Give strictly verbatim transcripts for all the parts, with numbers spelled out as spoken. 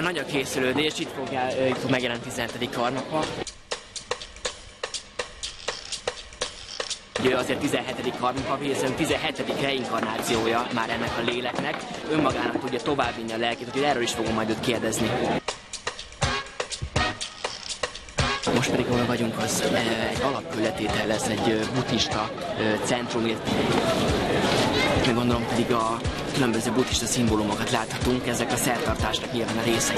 nagy a készülődés, itt fog, itt fog megjelenni tizenhetedik karmapa. Ugye azért tizenhetedik karmapa, hiszen tizenhetedik reinkarnációja már ennek a léleknek, önmagának tudja továbbvinni a lelkét, úgyhogy erről is fogom majd őt kérdezni. Most pedig ahol vagyunk, az egy alapkőletétel lesz, egy buddhista centrum, meg gondolom pedig a különböző buddhista szimbólumokat láthatunk, ezek a szertartásnak nyilván a részei.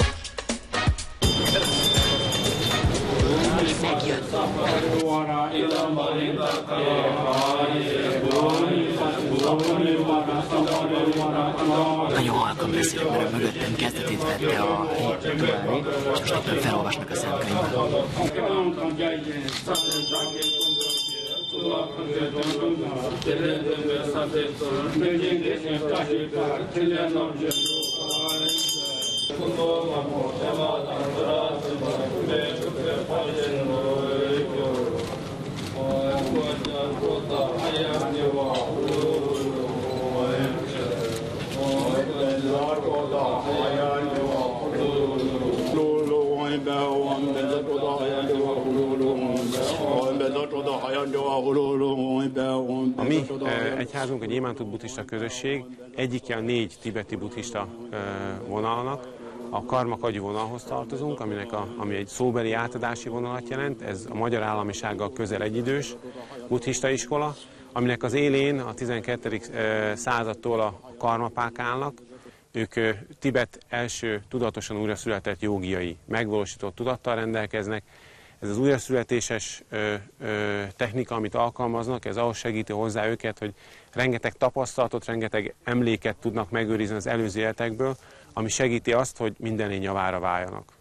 Megjött! Nagyon halkan beszélek, mert mögöttem kezdetét vette a tudáni, és most éppen felolvasnak a szentkönyvben. A mi egyházunk, a gyémántott buddhista közösség egyike a négy tibeti buddhista vonalnak. A karma-kagyú vonalhoz tartozunk, aminek a, ami egy szóbeli átadási vonalat jelent. Ez a magyar államisággal közel egyidős buddhista iskola, aminek az élén a tizenkettedik századtól a karmapák állnak. Ők Tibet első tudatosan újraszületett jógiai, megvalósított tudattal rendelkeznek. Ez az újraszületéses ö, ö, technika, amit alkalmaznak, ez ahhoz segíti hozzá őket, hogy rengeteg tapasztalatot, rengeteg emléket tudnak megőrizni az előző életekből, ami segíti azt, hogy minden lény javára váljanak.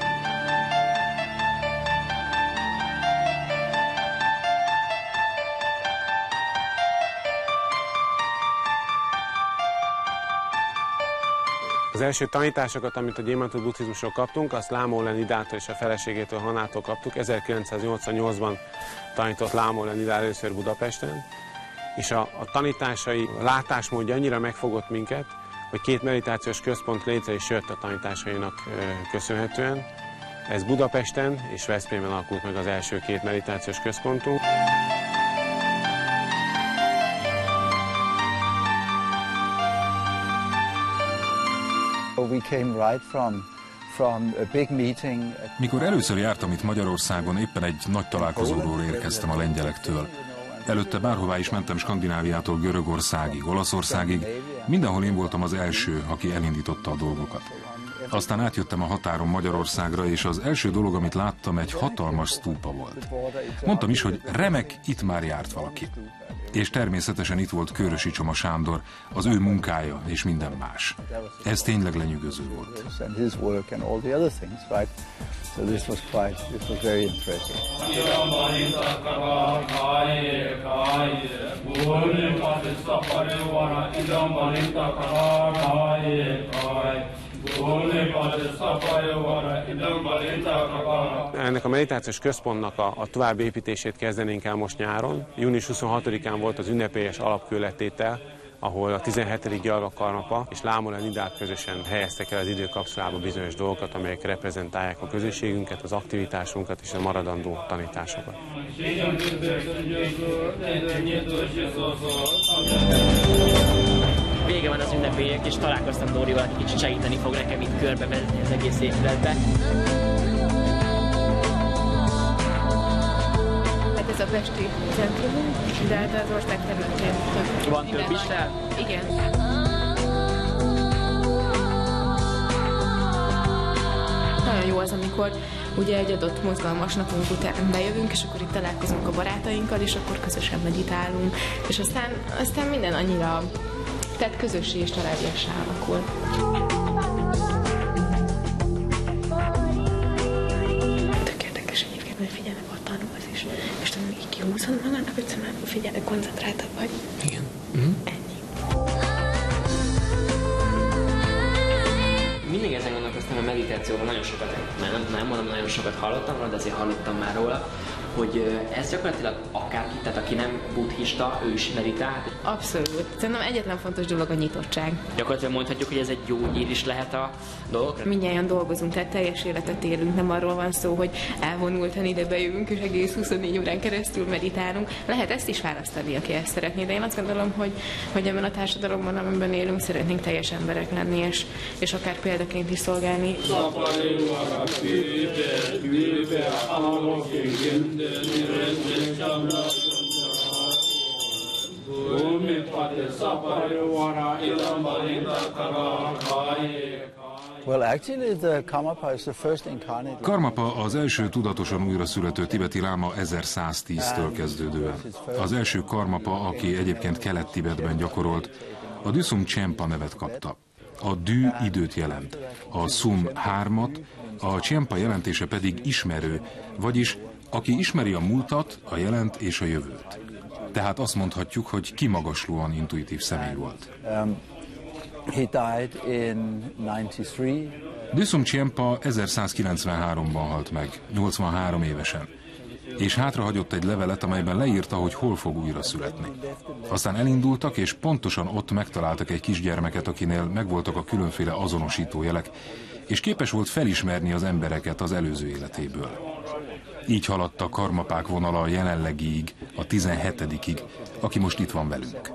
Az első tanításokat, amit a gyémántott buddhizmusról kaptunk, azt Lámo Lenidától és a feleségétől, Hanától kaptuk. ezerkilencszáznyolcvannyolcban tanított Lámo Lenidá először Budapesten, és a, a tanításai, a látásmódja annyira megfogott minket, hogy két meditációs központ létre is jött a tanításainak köszönhetően. Ez Budapesten és Veszprémben alakult meg az első két meditációs központunk. Mikor először jártam itt Magyarországon, éppen egy nagy találkozóról érkeztem a lengyelektől. Előtte bárhová is mentem Skandináviától Görögországig, Olaszországig, mindenhol én voltam az első, aki elindította a dolgokat. Aztán átjöttem a határon Magyarországra, és az első dolog, amit láttam, egy hatalmas sztúpa volt. Mondtam is, hogy remek, itt már járt valaki. És természetesen itt volt Kőrösi Csoma Sándor, az ő munkája és minden más. Ez tényleg lenyűgöző volt. Ennek a meditációs központnak a, a további építését kezdenénk el most nyáron. június huszonhatodikán volt az ünnepélyes alapkőletétel, ahol a tizenhetedik Gyalva Karmapa és Lámo Lenidát közösen helyeztek el az időkapszulába bizonyos dolgokat, amelyek reprezentálják a közösségünket, az aktivitásunkat és a maradandó tanításokat. Vége van az ünnepélyek, és találkoztam Dórival, aki kicsit segíteni fog nekem itt körbevezetni az egész épületbe. Hát ez a pesti centrum, de hát az ország területén több. Van több is tehát? Igen. Nagyon jó az, amikor ugye egy adott mozgalmas napunk után bejövünk, és akkor itt találkozunk a barátainkkal, és akkor közösen meditálunk, és aztán, aztán minden annyira, tehát közösség és családiassá alakul. Tök érdekes egyébként, hogy figyelnek, ott tanulsz, és, és tudom, így kihúzod magadnak, hogy szóval figyelj, koncentráltabb vagy. Igen. Mm-hmm. Ennyi. Mindig ezen gondolkoztam, nekem a meditációval nagyon sokat, nem, nem mondom, nagyon sokat hallottam róla, de azért hallottam már róla, hogy ez gyakorlatilag akárki, tehát aki nem buddhista, ő is meditál. Abszolút. Szerintem egyetlen fontos dolog a nyitottság. Gyakorlatilag mondhatjuk, hogy ez egy gyógyír is lehet a dolgokra? Mindnyájan dolgozunk, tehát teljes életet élünk, nem arról van szó, hogy elvonultan ide bejövünk, és egész huszonnégy órán keresztül meditálunk. Lehet ezt is választani, aki ezt szeretné, de én azt gondolom, hogy, hogy ebben a társadalomban, amiben élünk, szeretnénk teljes emberek lenni, és, és akár példaként is szolgálni. Karmapa az első tudatosan újraszülető tibeti láma ezerszáztíztől kezdődően. Az első Karmapa, aki egyébként Kelet-Tibetben gyakorolt, a Düsum Csempa nevet kapta. A dű időt jelent, a szum hármat, a Csempa jelentése pedig ismerő, vagyis aki ismeri a múltat, a jelent és a jövőt. Tehát azt mondhatjuk, hogy kimagaslóan intuitív személy volt. Düsum Csempa ezerszázkilencvenháromban halt meg, nyolcvanhárom évesen, és hátrahagyott egy levelet, amelyben leírta, hogy hol fog újra születni. Aztán elindultak, és pontosan ott megtaláltak egy kisgyermeket, akinél megvoltak a különféle azonosító jelek, és képes volt felismerni az embereket az előző életéből. Így haladt a karmapák vonala a jelenlegiig, a tizenhetedikig, aki most itt van velünk.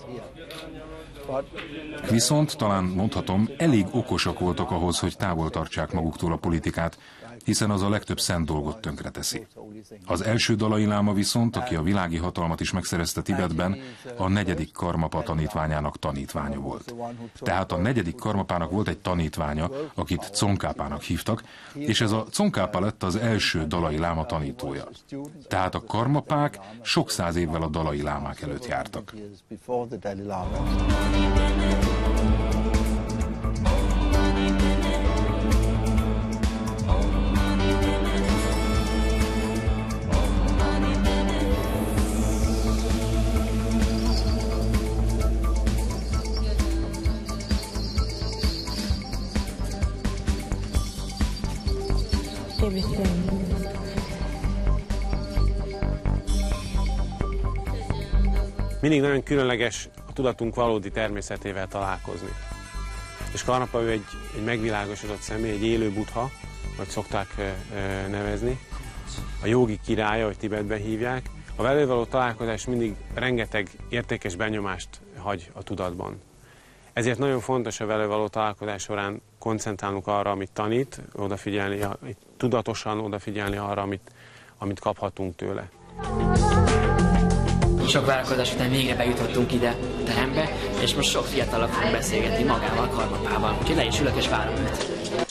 Viszont talán mondhatom, elég okosak voltak ahhoz, hogy távol tartsák maguktól a politikát, hiszen az a legtöbb szent dolgot tönkreteszi. Az első dalai láma viszont, aki a világi hatalmat is megszerezte Tibetben, a negyedik Karmapa tanítványának tanítványa volt. Tehát a negyedik Karmapának volt egy tanítványa, akit Tsongkhapának hívtak, és ez a Tsongkhapa lett az első dalai láma tanítója. Tehát a karmapák sok száz évvel a dalai lámák előtt jártak. Mindig nagyon különleges a tudatunk valódi természetével találkozni. És Karmapa ő egy, egy megvilágosodott személy, egy élő buddha, vagy szokták e, e, nevezni. A jógi királya, ahogy Tibetben hívják. A vele való találkozás mindig rengeteg értékes benyomást hagy a tudatban. Ezért nagyon fontos a vele való találkozás során koncentrálnunk arra, amit tanít, odafigyelni, tudatosan odafigyelni arra, amit, amit kaphatunk tőle. Sok várakozás után végre bejutottunk ide a terembe, és most sok fiatalabb fogunk beszélgetni magával, Karmapával. Úgyhogy le is ülök és várom őt.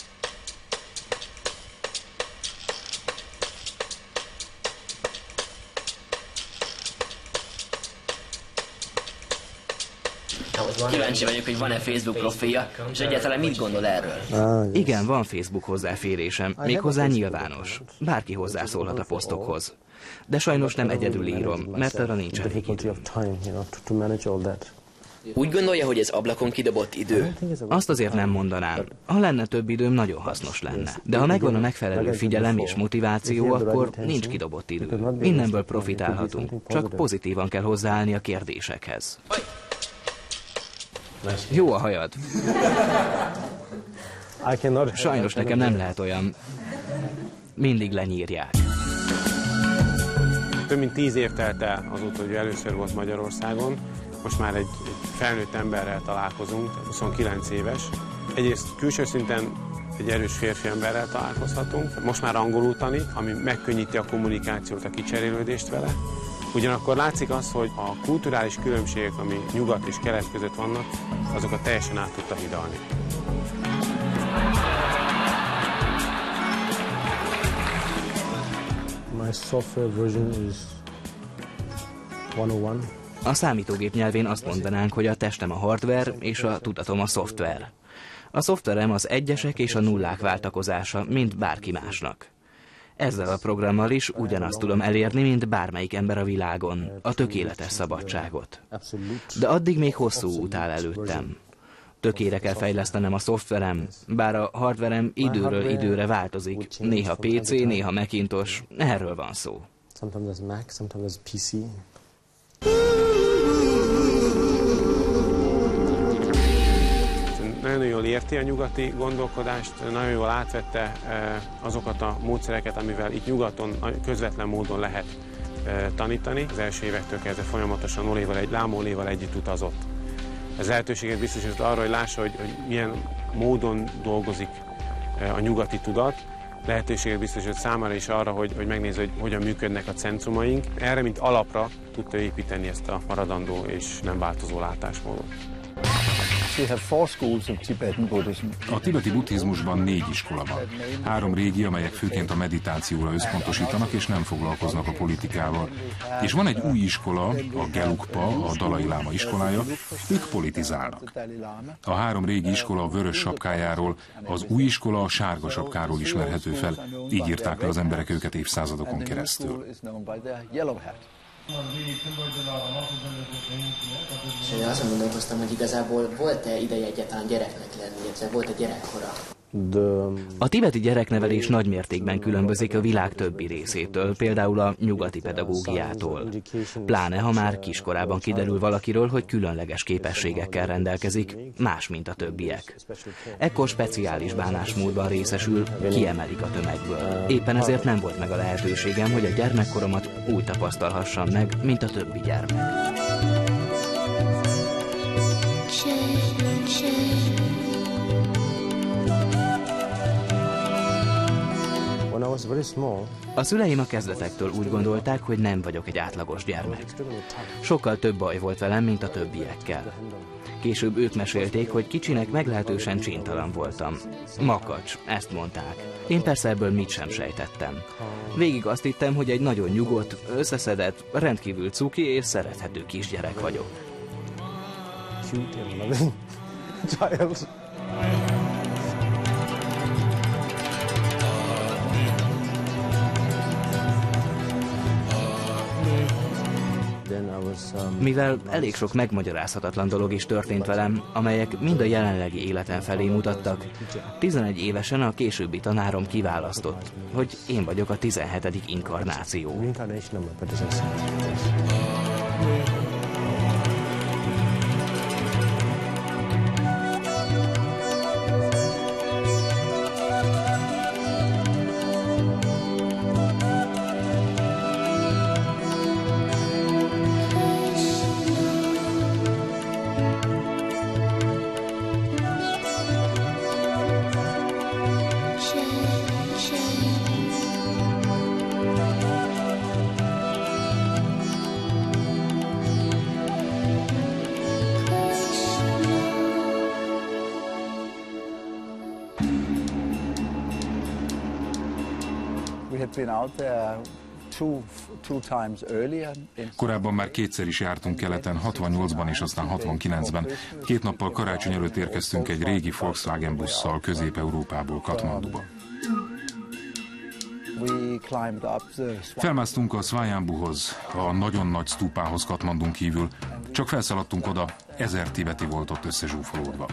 Kíváncsi vagyok, hogy van-e Facebook profilja, és egyáltalán mit gondol erről? Igen, van Facebook hozzáférésem, méghozzá nyilvános. Bárki hozzászólhat a posztokhoz. De sajnos nem egyedül írom, mert arra nincs elég idő. Úgy gondolja, hogy ez ablakon kidobott idő? Azt azért nem mondanám. Ha lenne több időm, nagyon hasznos lenne. De ha megvan a megfelelő figyelem és motiváció, akkor nincs kidobott idő. Mindenből profitálhatunk, csak pozitívan kell hozzáállni a kérdésekhez. Jó a hajad. Sajnos nekem nem lehet olyan. Mindig lenyírják. Több mint tíz év telt el azóta, hogy először volt Magyarországon. Most már egy, egy felnőtt emberrel találkozunk, huszonkilenc éves. Egyrészt külső szinten egy erős férfi emberrel találkozhatunk. Most már angolul tanít, ami megkönnyíti a kommunikációt, a kicserélődést vele. Ugyanakkor látszik az, hogy a kulturális különbségek, ami nyugat és kelet között vannak, azokat teljesen át tudta hidalni. My software version is one oh one. A számítógép nyelvén azt mondanánk, hogy a testem a hardware és a tudatom a szoftver. A szoftverem az egyesek és a nullák váltakozása, mint bárki másnak. Ezzel a programmal is ugyanazt tudom elérni, mint bármelyik ember a világon, a tökéletes szabadságot. De addig még hosszú út áll előttem. Tökére kell fejlesztenem a szoftverem, bár a hardverem időről időre változik. Néha pé cé, néha Macintosh, erről van szó. Sometimes there's Mac, sometimes there's pé cé. Nagyon jól érti a nyugati gondolkodást, nagyon jól átvette azokat a módszereket, amivel itt nyugaton közvetlen módon lehet tanítani. Az első évektől kezdve folyamatosan Oléval, egy Lámóléval együtt utazott. Ez lehetőséget biztosított arra, hogy lássa, hogy, hogy milyen módon dolgozik a nyugati tudat. Lehetőséget biztosított számára is arra, hogy, hogy megnézze, hogy hogyan működnek a centrumaink. Erre, mint alapra tudta építeni ezt a maradandó és nem változó látásmódot. A tibeti buddhizmusban négy iskola van. Három régi, amelyek főként a meditációra összpontosítanak és nem foglalkoznak a politikával. És van egy új iskola, a Gelugpa, a Dalai Láma iskolája, ők politizálnak. A három régi iskola a vörös sapkájáról, az új iskola a sárga sapkáról ismerhető fel, így írták le az emberek őket évszázadokon keresztül. És én azon gondolkoztam, hogy igazából volt-e ideje egyáltalán gyereknek lenni, illetve volt-e gyerekkora? A tibeti gyereknevelés nagy mértékben különbözik a világ többi részétől, például a nyugati pedagógiától. Pláne, ha már kiskorában kiderül valakiről, hogy különleges képességekkel rendelkezik, más, mint a többiek. Ekkor speciális bánásmódban részesül, kiemelik a tömegből. Éppen ezért nem volt meg a lehetőségem, hogy a gyermekkoromat úgy tapasztalhassam meg, mint a többi gyermek. A szüleim a kezdetektől úgy gondolták, hogy nem vagyok egy átlagos gyermek. Sokkal több baj volt velem, mint a többiekkel. Később ők mesélték, hogy kicsinek meglehetősen csintalan voltam. Makacs, ezt mondták. Én persze ebből mit sem sejtettem. Végig azt hittem, hogy egy nagyon nyugodt, összeszedett, rendkívül cuki és szerethető kisgyerek vagyok. Mivel elég sok megmagyarázhatatlan dolog is történt velem, amelyek mind a jelenlegi életem felé mutattak, tizenegy évesen a későbbi tanárom kiválasztott, hogy én vagyok a tizenhetedik inkarnáció. Korábban már kétszer is jártunk keleten, hatvannyolcban és aztán hatvankilencben. Két nappal karácsony előtt érkeztünk egy régi Volkswagen busszal Közép-Európából Katmanduba. Felmásztunk a Svayambhuhoz, a nagyon nagy sztúpához Katmandun kívül. Csak felszaladtunk oda, ezer tibeti volt ott összezsúfolódva.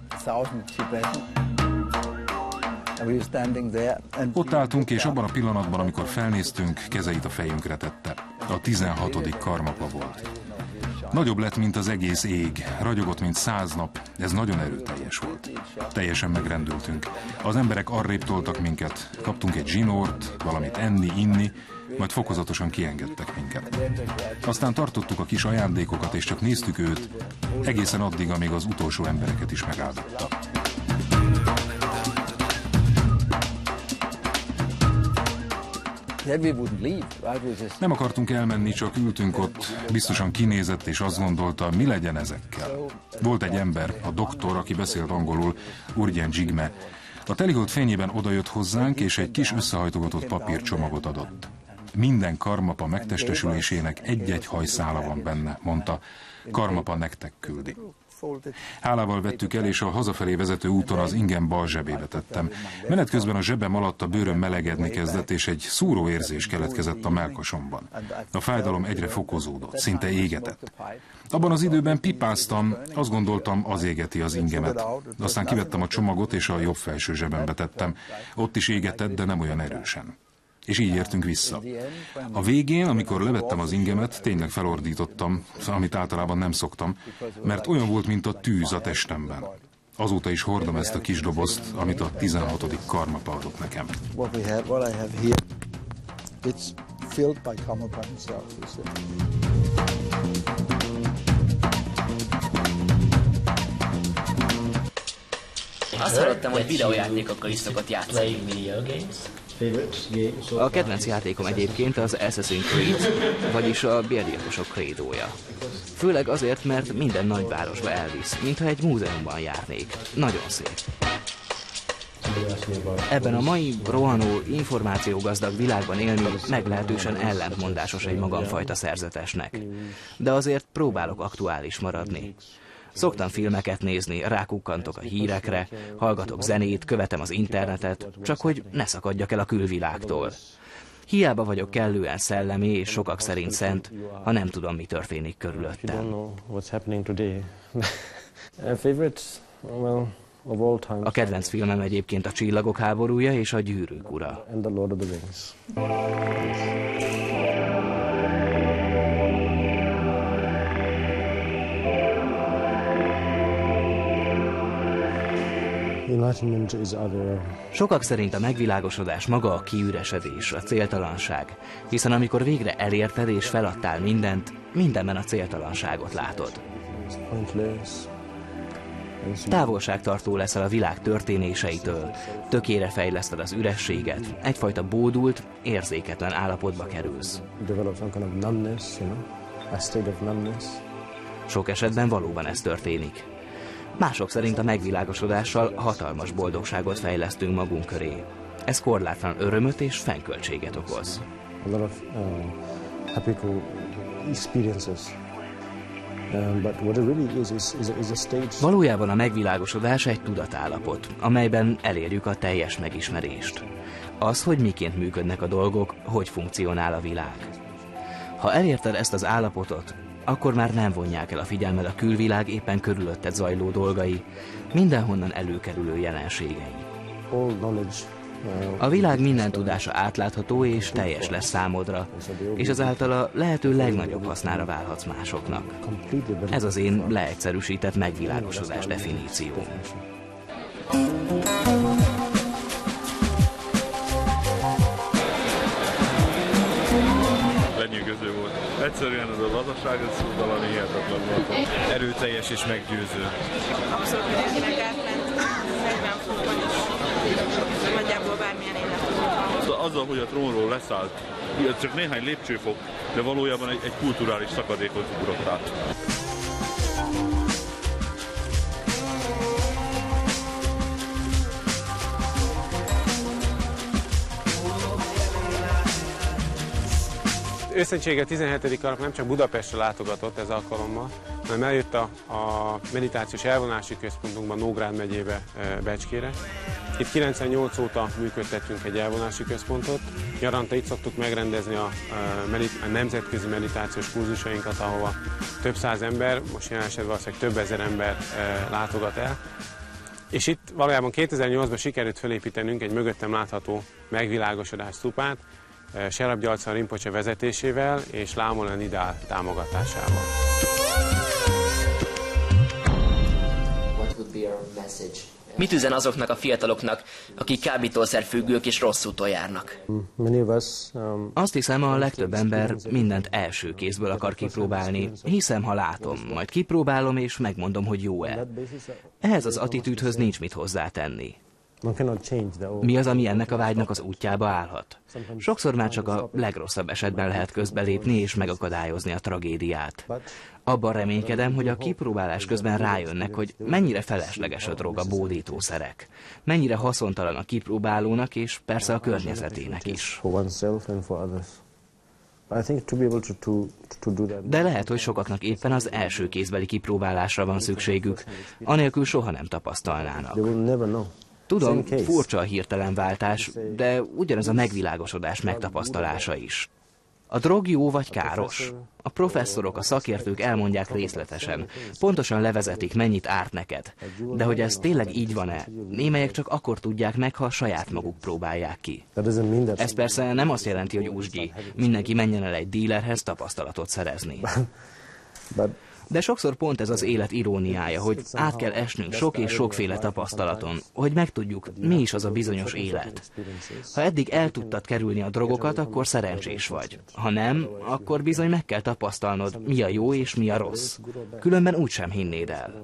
Ott álltunk, és abban a pillanatban, amikor felnéztünk, kezeit a fejünkre tette. A tizenhatodik karmapa volt. Nagyobb lett, mint az egész ég, ragyogott, mint száz nap, ez nagyon erőteljes volt. Teljesen megrendültünk. Az emberek arrébb toltak minket, kaptunk egy zsinort, valamit enni, inni, majd fokozatosan kiengedtek minket. Aztán tartottuk a kis ajándékokat, és csak néztük őt, egészen addig, amíg az utolsó embereket is megáldotta. Nem akartunk elmenni, csak ültünk ott, biztosan kinézett és azt gondolta, mi legyen ezekkel. Volt egy ember, a doktor, aki beszélt angolul, Urgyen Jigme. A telihold fényében odajött hozzánk, és egy kis összehajtogatott papírcsomagot adott. Minden Karmapa megtestesülésének egy-egy hajszála van benne, mondta. Karmapa nektek küldi. Hálával vettük el, és a hazafelé vezető úton az ingem bal zsebébe tettem. Menet közben a zsebem alatt a bőröm melegedni kezdett, és egy szúró érzés keletkezett a mellkasomban. A fájdalom egyre fokozódott, szinte égetett. Abban az időben pipáztam, azt gondoltam, az égeti az ingemet. Aztán kivettem a csomagot, és a jobb felső zsebembe tettem. Ott is égetett, de nem olyan erősen. És így értünk vissza. A végén, amikor levettem az ingemet, tényleg felordítottam, amit általában nem szoktam, mert olyan volt, mint a tűz a testemben. Azóta is hordom ezt a kis dobozt, amit a tizenhatodik Karmapa adott nekem. Azt hallottam, hogy videójátékokkal is szokott játszani. A kedvenc játékom egyébként az Assassin's Creed, vagyis a bérgyilkosok krédója. Főleg azért, mert minden nagyvárosba elvisz, mintha egy múzeumban járnék. Nagyon szép. Ebben a mai rohanó, információgazdag világban élni meglehetősen ellentmondásos egy magamfajta szerzetesnek. De azért próbálok aktuális maradni. Szoktam filmeket nézni, rákukkantok a hírekre, hallgatok zenét, követem az internetet, csak hogy ne szakadjak el a külvilágtól. Hiába vagyok kellően szellemi és sokak szerint szent, ha nem tudom, mi történik körülöttem. A kedvenc filmem egyébként a Csillagok háborúja és a Gyűrűk ura. Sokak szerint a megvilágosodás maga a kiüresedés, a céltalanság, hiszen amikor végre elérted és feladtál mindent, mindenben a céltalanságot látod. Távolságtartó leszel a világ történéseitől, tökére fejleszted az ürességet, egyfajta bódult, érzéketlen állapotba kerülsz. Sok esetben valóban ez történik. Mások szerint a megvilágosodással hatalmas boldogságot fejlesztünk magunk köré. Ez korlátlan örömöt és fennköltséget okoz. Valójában a megvilágosodás egy tudatállapot, amelyben elérjük a teljes megismerést. Az, hogy miként működnek a dolgok, hogy funkcionál a világ. Ha elérted ezt az állapotot, akkor már nem vonják el a figyelmed a külvilág éppen körülötted zajló dolgai, mindenhonnan előkerülő jelenségei. A világ minden tudása átlátható és teljes lesz számodra, és ezáltal a lehető legnagyobb hasznára válhatsz másoknak. Ez az én leegyszerűsített megvilágosodás definícióm. Lenyűgöző volt. Egyszerűen ez a lazaság, ez valami hihetetlen volt. Erőteljes és meggyőző. Abszolút mindenkinek átment, negyven fokban is. Nagyjából bármilyen életben. Azzal, hogy a trónról leszállt, ez csak néhány lépcsőfok, de valójában egy, egy kulturális szakadékot ugrott át. Őszentsége tizenhetedik alap nem csak Budapestre látogatott ez alkalommal, hanem eljött a, a meditációs elvonási központunkban Nógrád megyébe, Becskére. Itt kilencvennyolc óta működtetünk egy elvonási központot. Nyaranta itt szoktuk megrendezni a, a nemzetközi meditációs kurzusainkat, ahova több száz ember, most jelen esetben valószínűleg több ezer ember látogat el. És itt valójában kétezer-nyolcban sikerült felépítenünk egy mögöttem látható megvilágosodás szupát, Sherab Gyaltsen Rinpoche vezetésével és Lámolen Idál támogatásával. Mit üzen azoknak a fiataloknak, akik kábítószerfüggők és rossz úton járnak? Azt hiszem, a legtöbb ember mindent első kézből akar kipróbálni. Hiszem, ha látom, majd kipróbálom és megmondom, hogy jó-e. Ehhez az attitűdhöz nincs mit hozzátenni. Mi az, ami ennek a vágynak az útjába állhat? Sokszor már csak a legrosszabb esetben lehet közbelépni és megakadályozni a tragédiát. Abban reménykedem, hogy a kipróbálás közben rájönnek, hogy mennyire felesleges a drog, a bódítószerek. Mennyire haszontalan a kipróbálónak és persze a környezetének is. De lehet, hogy sokaknak éppen az első kézbeli kipróbálásra van szükségük, anélkül soha nem tapasztalnának. Tudom, furcsa a hirtelen váltás, de ugyanez a megvilágosodás megtapasztalása is. A drog jó vagy káros? A professzorok, a szakértők elmondják részletesen. Pontosan levezetik, mennyit árt neked. De hogy ez tényleg így van-e, némelyek csak akkor tudják meg, ha saját maguk próbálják ki. Ez persze nem azt jelenti, hogy úsgyi. Mindenki menjen el egy dílerhez tapasztalatot szerezni. De sokszor pont ez az élet iróniája, hogy át kell esnünk sok és sokféle tapasztalaton, hogy megtudjuk, mi is az a bizonyos élet. Ha eddig el tudtad kerülni a drogokat, akkor szerencsés vagy. Ha nem, akkor bizony meg kell tapasztalnod, mi a jó és mi a rossz. Különben úgysem hinnéd el.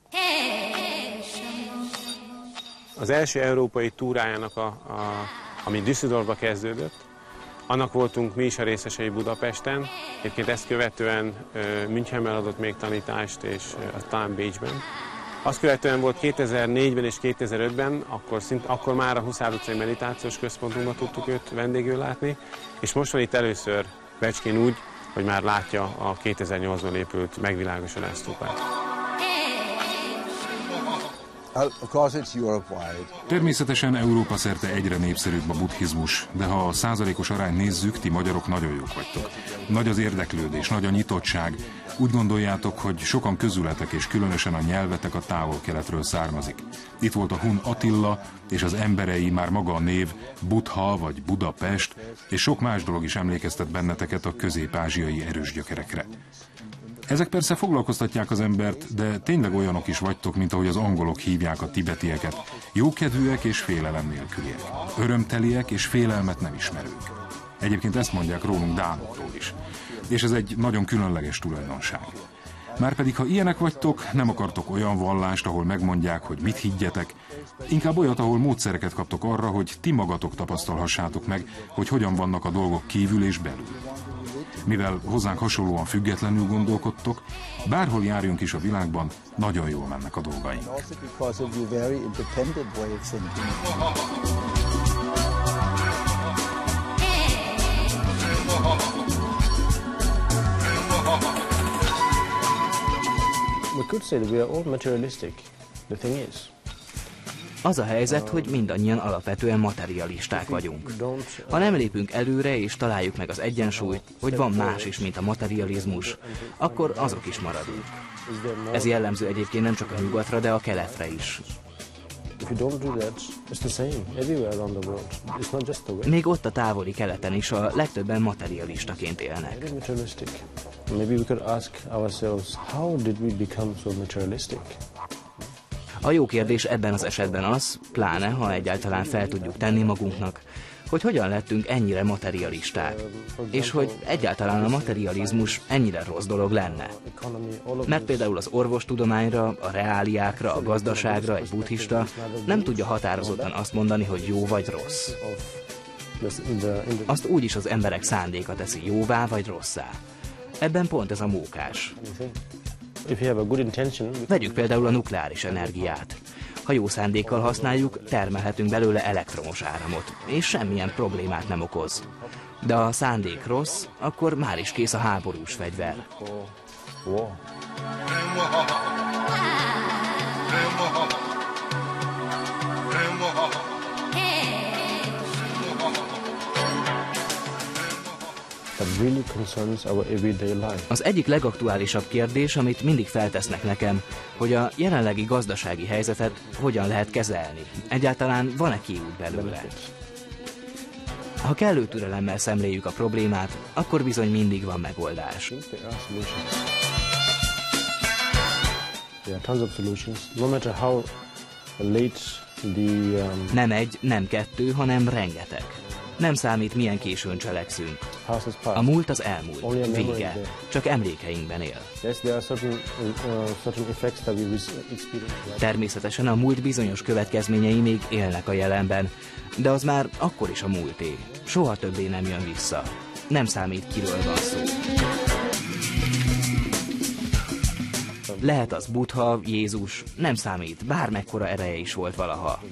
Az első európai túrájának, a, a, ami Düsseldorfba kezdődött, annak voltunk mi is a részesei Budapesten. Egyébként ezt követően Münchenben adott még tanítást, és talán Bécsben. Azt követően volt kétezer-négyben és kétezer-ötben, akkor, szint, akkor már a Huszár utcai meditációs központunkban tudtuk őt vendégül látni, és most van itt először Becskén úgy, hogy már látja a kétezer-nyolcban épült megvilágosodás sztúpát. Természetesen Európa szerte egyre népszerűbb a buddhizmus, de ha a százalékos arányt nézzük, ti magyarok nagyon jók vagytok. Nagy az érdeklődés, nagy a nyitottság. Úgy gondoljátok, hogy sokan közületek és különösen a nyelvetek a távol-keletről származik. Itt volt a hun Attila, és az emberei, már maga a név, Buddha vagy Budapest, és sok más dolog is emlékeztet benneteket a közép-ázsiai erős gyökerekre. Ezek persze foglalkoztatják az embert, de tényleg olyanok is vagytok, mint ahogy az angolok hívják a tibetieket. Jókedvűek és félelem nélküliek. Örömteliek és félelmet nem ismerők. Egyébként ezt mondják rólunk dánokról is. És ez egy nagyon különleges tulajdonság. Márpedig, ha ilyenek vagytok, nem akartok olyan vallást, ahol megmondják, hogy mit higgyetek, inkább olyat, ahol módszereket kaptok arra, hogy ti magatok tapasztalhassátok meg, hogy hogyan vannak a dolgok kívül és belül. Mivel hozzánk hasonlóan függetlenül gondolkodtok, bárhol járjunk is a világban, nagyon jól mennek a dolgaink. We could say that we are all materialistic. The thing is. Az a helyzet, hogy mindannyian alapvetően materialisták vagyunk. Ha nem lépünk előre és találjuk meg az egyensúlyt, hogy van más is, mint a materializmus, akkor azok is maradunk. Ez jellemző egyébként nem csak a nyugatra, de a keletre is. Még ott a távoli keleten is a legtöbben materialistaként élnek. A jó kérdés ebben az esetben az, pláne ha egyáltalán fel tudjuk tenni magunknak, hogy hogyan lettünk ennyire materialisták, és hogy egyáltalán a materializmus ennyire rossz dolog lenne. Mert például az orvostudományra, a reáliákra, a gazdaságra egy buddhista nem tudja határozottan azt mondani, hogy jó vagy rossz. Azt úgyis az emberek szándéka teszi jóvá vagy rosszá. Ebben pont ez a mókás. Vegyük például a nukleáris energiát. Ha jó szándékkal használjuk, termelhetünk belőle elektromos áramot, és semmilyen problémát nem okoz. De ha a szándék rossz, akkor már is kész a háborús fegyver. Az egyik legaktuálisabb kérdés, amit mindig feltesznek nekem, hogy a jelenlegi gazdasági helyzetet hogyan lehet kezelni. Egyáltalán van-e kiút belőle? Ha kellő türelemmel szemléljük a problémát, akkor bizony mindig van megoldás. Nem egy, nem kettő, hanem rengeteg. Nem számít, milyen későn cselekszünk. A múlt az elmúlt. Vége. Csak emlékeinkben él. Természetesen a múlt bizonyos következményei még élnek a jelenben, de az már akkor is a múlté. Soha többé nem jön vissza. Nem számít, kiről van szó. Lehet az Buddha, Jézus, nem számít, bármekkora ereje is volt valaha.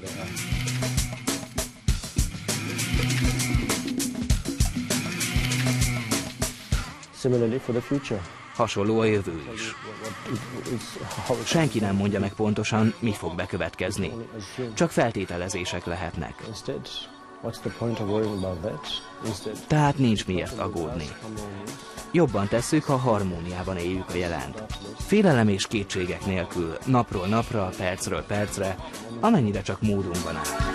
Similarly for the future. Hasonló a jövő is. Senki nem mondja meg pontosan, mi fog bekövetkezni. Csak feltételezések lehetnek. Tehát nincs miért aggódni. Jobban tesszük, ha harmóniában éljük a jelent. Félelem és kétségek nélkül, napról napra, percről percre, amennyire csak módunkban áll.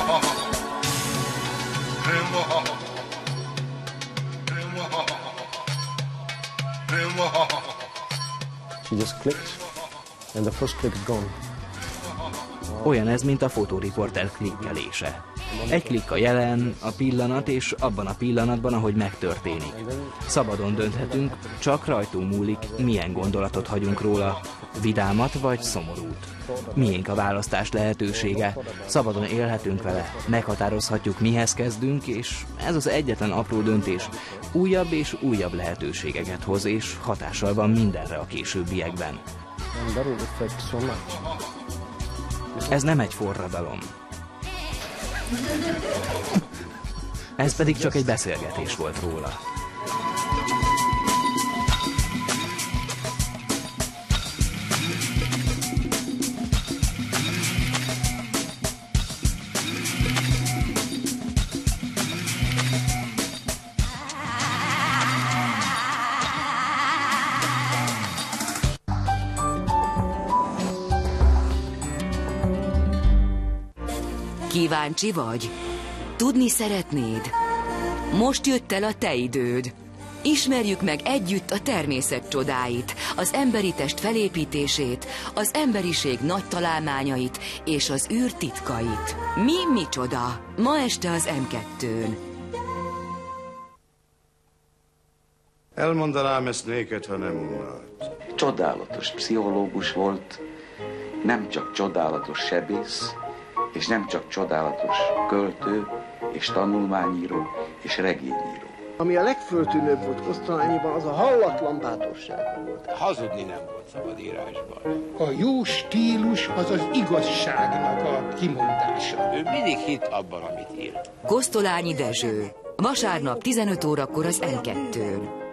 She just clicked, and the first click is gone. Olyan ez, mint a fotóriporter klikkelése. Egy klikk a jelen, a pillanat, és abban a pillanatban, ahogy megtörténik. Szabadon dönthetünk, csak rajtunk múlik, milyen gondolatot hagyunk róla, vidámat vagy szomorút. Miénk a választás lehetősége, szabadon élhetünk vele, meghatározhatjuk, mihez kezdünk, és ez az egyetlen apró döntés újabb és újabb lehetőségeket hoz, és hatással van mindenre a későbbiekben. Ez nem egy forradalom. Ez pedig csak egy beszélgetés volt róla. Kíváncsi vagy? Tudni szeretnéd? Most jött el a te időd. Ismerjük meg együtt a természet csodáit, az emberi test felépítését, az emberiség nagy találmányait és az űr titkait. Mi micsoda? Ma este az em kettőn. Elmondanám ezt néked, ha nem unnád. Csodálatos pszichológus volt, nem csak csodálatos sebész, és nem csak csodálatos költő, és tanulmányíró, és regényíró. Ami a legföltűnőbb volt Kosztolányiban, az a hallatlan bátorsága volt. Hazudni nem volt szabad írásban. A jó stílus az az igazságnak a kimondása. Ő mindig hitt abban, amit ír. Kosztolányi Dezső. Vasárnap tizenöt órakor az em kettőn.